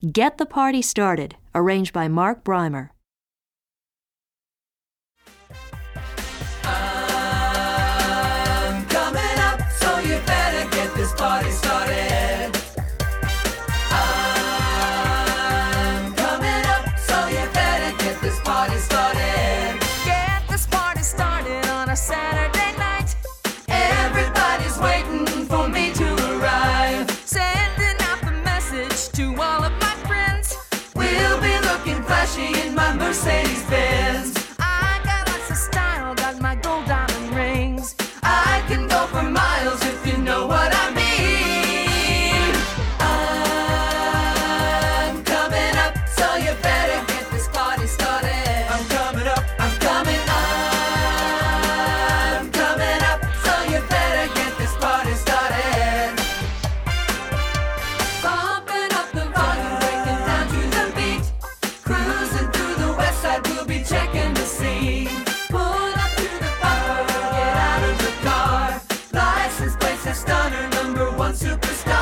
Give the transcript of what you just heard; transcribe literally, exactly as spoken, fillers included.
Get the Party Started, arranged by Mark Breimer. I'm coming up, so you better get this party started. I'm coming up, so you better get this party started. Get this party started on a Saturday night. Everybody's waiting for me to arrive. Sending out the message to all of my friends. We'll be looking flashy in my Mercedes-Benz. I got lots of style, got my gold diamond rings. I can go for miles if you know what I mean. I'm coming up, so you better get this party started. I'm coming up, I'm coming up. I'm coming up, so you better get this party started. Bumping up the volume, breaking down to the beat. Cruising through the west side, we'll be checking the scene. Pull up to the bumper, get out of the car. License plates are stunner, number one superstar.